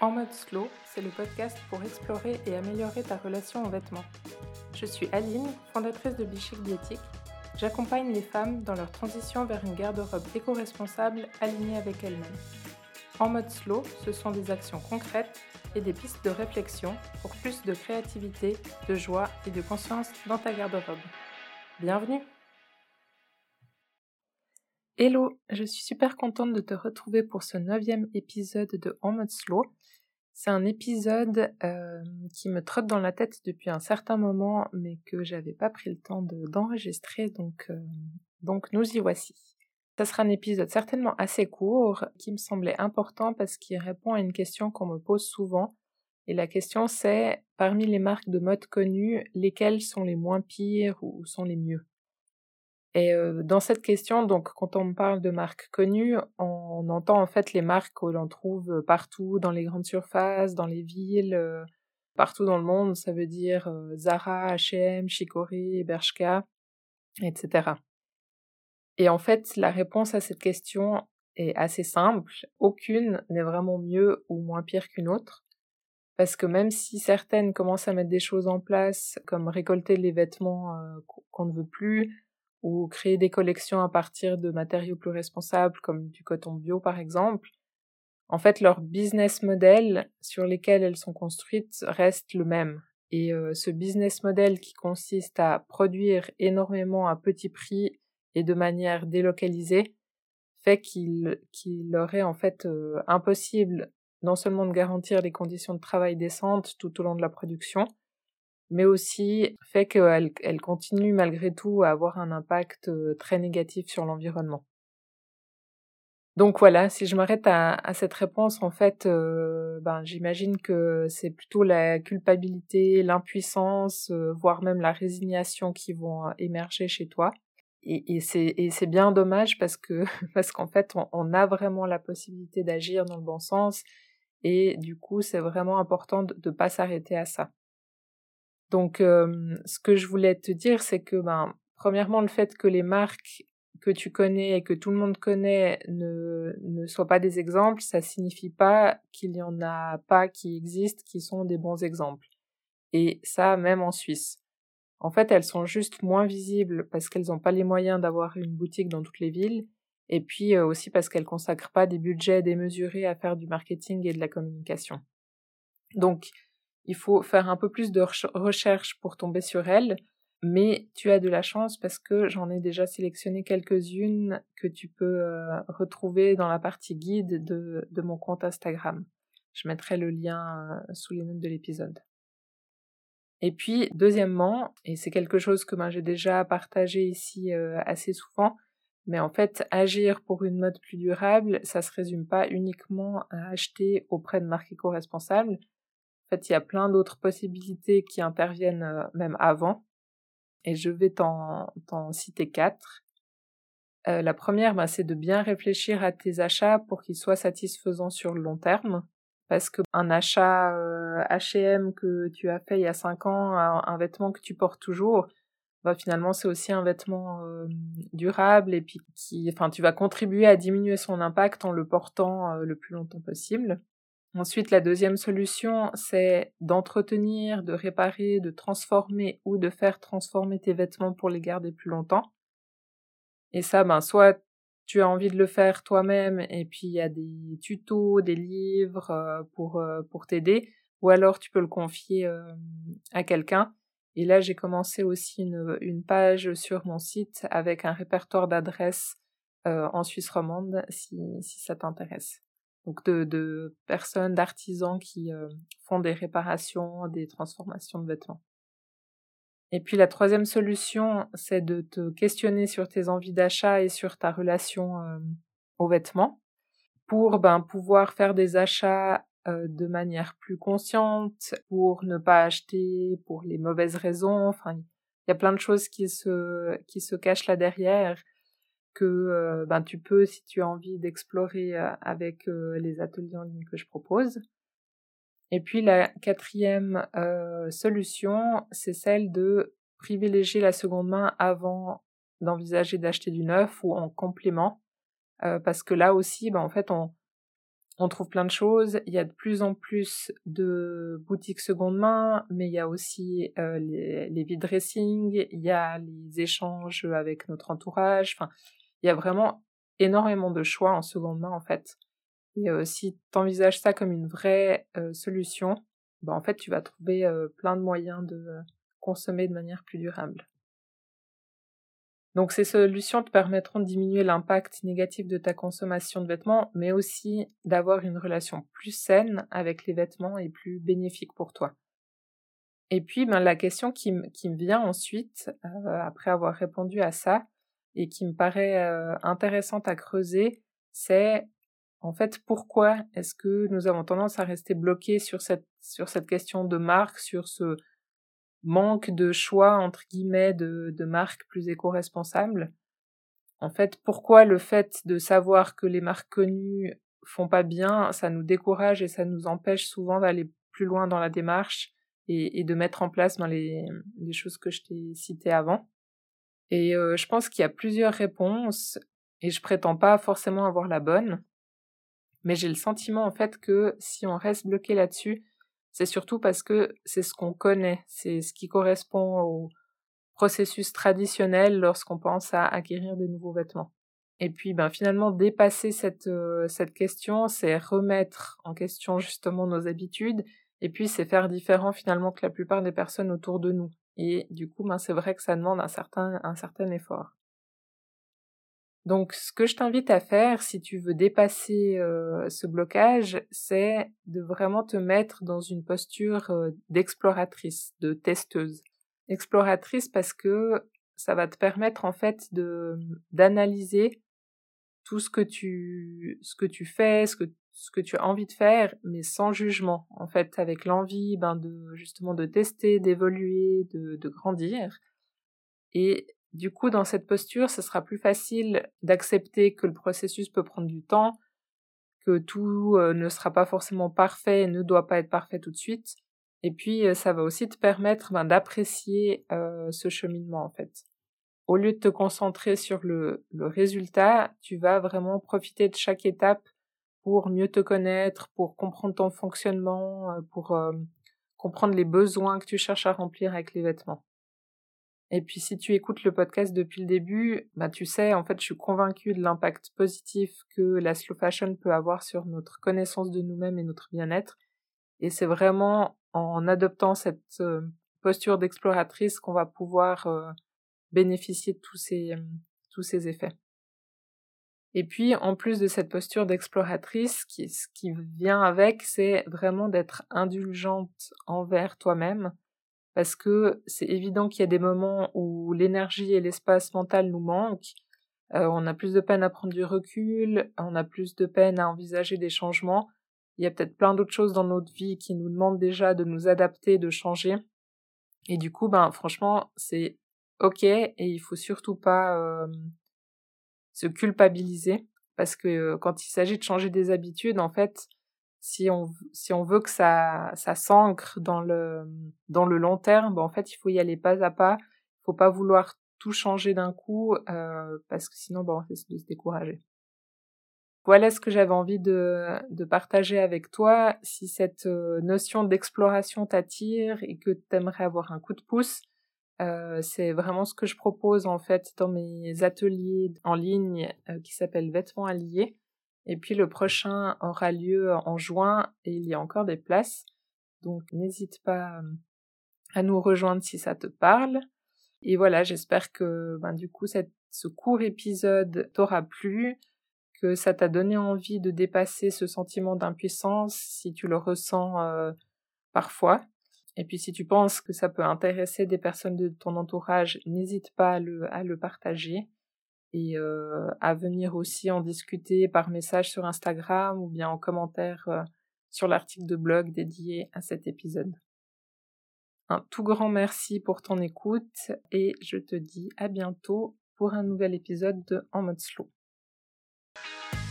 En mode slow, c'est le podcast pour explorer et améliorer ta relation aux vêtements. Je suis Aline, fondatrice de Bichic Biétique. J'accompagne les femmes dans leur transition vers une garde-robe éco-responsable alignée avec elles-mêmes. En mode slow, ce sont des actions concrètes et des pistes de réflexion pour plus de créativité, de joie et de conscience dans ta garde-robe. Bienvenue! Hello, je suis super contente de te retrouver pour ce 9e épisode de En mode slow. C'est un épisode qui me trotte dans la tête depuis un certain moment, mais que j'avais pas pris le temps d'enregistrer, donc nous y voici. Ça sera un épisode certainement assez court, qui me semblait important parce qu'il répond à une question qu'on me pose souvent. Et la question c'est, parmi les marques de mode connues, lesquelles sont les moins pires ou sont les mieux ? Et dans cette question, donc quand on me parle de marques connues, on entend en fait les marques que l'on trouve partout dans les grandes surfaces, dans les villes, partout dans le monde. Ça veut dire Zara, H&M, Chicorée, Bershka, etc. Et en fait, la réponse à cette question est assez simple. Aucune n'est vraiment mieux ou moins pire qu'une autre. Parce que même si certaines commencent à mettre des choses en place, comme récolter les vêtements qu'on ne veut plus, ou créer des collections à partir de matériaux plus responsables, comme du coton bio par exemple, en fait leur business model sur lesquels elles sont construites reste le même. Et ce business model qui consiste à produire énormément à petit prix et de manière délocalisée, fait qu'il leur est en fait impossible non seulement de garantir les conditions de travail décentes tout au long de la production, mais aussi fait qu'elle continue malgré tout à avoir un impact très négatif sur l'environnement. Donc voilà, si je m'arrête à cette réponse, en fait, j'imagine que c'est plutôt la culpabilité, l'impuissance, voire même la résignation qui vont émerger chez toi. Et c'est bien dommage parce qu'en fait, on a vraiment la possibilité d'agir dans le bon sens et du coup, c'est vraiment important de pas s'arrêter à ça. Donc, ce que je voulais te dire, c'est que, premièrement, le fait que les marques que tu connais et que tout le monde connaît ne soient pas des exemples, ça signifie pas qu'il y en a pas qui existent, qui sont des bons exemples. Et ça, même en Suisse. En fait, elles sont juste moins visibles parce qu'elles n'ont pas les moyens d'avoir une boutique dans toutes les villes, et puis aussi parce qu'elles consacrent pas des budgets démesurés à faire du marketing et de la communication. Donc, il faut faire un peu plus de recherche pour tomber sur elles, mais tu as de la chance parce que j'en ai déjà sélectionné quelques-unes que tu peux retrouver dans la partie guide de mon compte Instagram. Je mettrai le lien sous les notes de l'épisode. Et puis, deuxièmement, et c'est quelque chose que j'ai déjà partagé ici assez souvent, mais en fait, agir pour une mode plus durable, ça se résume pas uniquement à acheter auprès de marques éco-responsables. En fait, il y a plein d'autres possibilités qui interviennent même avant, et je vais t'en citer 4. La première, c'est de bien réfléchir à tes achats pour qu'ils soient satisfaisants sur le long terme. Parce qu'un achat H&M que tu as fait il y a 5 ans, un vêtement que tu portes toujours, finalement c'est aussi un vêtement durable et puis tu vas contribuer à diminuer son impact en le portant le plus longtemps possible. Ensuite, la deuxième solution, c'est d'entretenir, de réparer, de transformer ou de faire transformer tes vêtements pour les garder plus longtemps. Et ça, soit tu as envie de le faire toi-même et puis il y a des tutos, des livres pour t'aider, ou alors tu peux le confier à quelqu'un. Et là, j'ai commencé aussi une page sur mon site avec un répertoire d'adresses en Suisse romande si ça t'intéresse. Donc de personnes, d'artisans qui font des réparations, des transformations de vêtements. Et puis la troisième solution, c'est de te questionner sur tes envies d'achat et sur ta relation aux vêtements pour pouvoir faire des achats de manière plus consciente, pour ne pas acheter pour les mauvaises raisons. Enfin, il y a plein de choses qui se cachent là derrière que tu peux, si tu as envie d'explorer avec les ateliers en ligne que je propose. Et puis la quatrième solution, c'est celle de privilégier la seconde main avant d'envisager d'acheter du neuf ou en complément, parce que là aussi, en fait, On trouve plein de choses, il y a de plus en plus de boutiques seconde main, mais il y a aussi les vide-dressing, il y a les échanges avec notre entourage, enfin, il y a vraiment énormément de choix en seconde main en fait. Et si tu envisages ça comme une vraie solution, bah, en fait tu vas trouver plein de moyens de consommer de manière plus durable. Donc ces solutions te permettront de diminuer l'impact négatif de ta consommation de vêtements, mais aussi d'avoir une relation plus saine avec les vêtements et plus bénéfique pour toi. Et puis la question qui me vient ensuite, après avoir répondu à ça, et qui me paraît intéressante à creuser, c'est en fait pourquoi est-ce que nous avons tendance à rester bloqués sur cette question de marque, sur ce manque de choix entre guillemets de marques plus éco-responsables. En fait, pourquoi le fait de savoir que les marques connues font pas bien, ça nous décourage et ça nous empêche souvent d'aller plus loin dans la démarche et de mettre en place les choses que je t'ai citées avant. Et je pense qu'il y a plusieurs réponses et je prétends pas forcément avoir la bonne, mais j'ai le sentiment en fait que si on reste bloqué là-dessus, c'est surtout parce que c'est ce qu'on connaît, c'est ce qui correspond au processus traditionnel lorsqu'on pense à acquérir des nouveaux vêtements. Et puis finalement dépasser cette question, c'est remettre en question justement nos habitudes et puis c'est faire différent finalement que la plupart des personnes autour de nous. Et du coup, c'est vrai que ça demande un certain effort. Donc ce que je t'invite à faire si tu veux dépasser ce blocage, c'est de vraiment te mettre dans une posture d'exploratrice, de testeuse. Exploratrice parce que ça va te permettre en fait d'analyser tout ce que tu fais, ce que tu as envie de faire, mais sans jugement, en fait, avec l'envie de tester, d'évoluer, de grandir. Et du coup, dans cette posture, ce sera plus facile d'accepter que le processus peut prendre du temps, que tout ne sera pas forcément parfait et ne doit pas être parfait tout de suite. Et puis, ça va aussi te permettre d'apprécier ce cheminement, en fait. Au lieu de te concentrer sur le résultat, tu vas vraiment profiter de chaque étape pour mieux te connaître, pour comprendre ton fonctionnement, pour comprendre les besoins que tu cherches à remplir avec les vêtements. Et puis si tu écoutes le podcast depuis le début, tu sais, en fait, je suis convaincue de l'impact positif que la slow fashion peut avoir sur notre connaissance de nous-mêmes et notre bien-être. Et c'est vraiment en adoptant cette posture d'exploratrice qu'on va pouvoir bénéficier de tous ces effets. Et puis, en plus de cette posture d'exploratrice, ce qui vient avec, c'est vraiment d'être indulgente envers toi-même, parce que c'est évident qu'il y a des moments où l'énergie et l'espace mental nous manquent, on a plus de peine à prendre du recul, on a plus de peine à envisager des changements. Il y a peut-être plein d'autres choses dans notre vie qui nous demandent déjà de nous adapter, de changer. Et du coup, franchement, c'est ok et il faut surtout pas se culpabiliser parce que quand il s'agit de changer des habitudes, en fait, si on veut que ça s'ancre dans le long terme, en fait, il faut y aller pas à pas. Il faut pas vouloir tout changer d'un coup parce que sinon, on risque de se décourager. Voilà ce que j'avais envie de partager avec toi. Si cette notion d'exploration t'attire et que tu aimerais avoir un coup de pouce, c'est vraiment ce que je propose en fait dans mes ateliers en ligne qui s'appellent Vêtements Alliés. Et puis le prochain aura lieu en juin et il y a encore des places. Donc n'hésite pas à nous rejoindre si ça te parle. Et voilà, j'espère que du coup ce court épisode t'aura plu, que ça t'a donné envie de dépasser ce sentiment d'impuissance si tu le ressens parfois. Et puis si tu penses que ça peut intéresser des personnes de ton entourage, n'hésite pas à le partager et à venir aussi en discuter par message sur Instagram ou bien en commentaire sur l'article de blog dédié à cet épisode. Un tout grand merci pour ton écoute et je te dis à bientôt pour un nouvel épisode de En mode slow.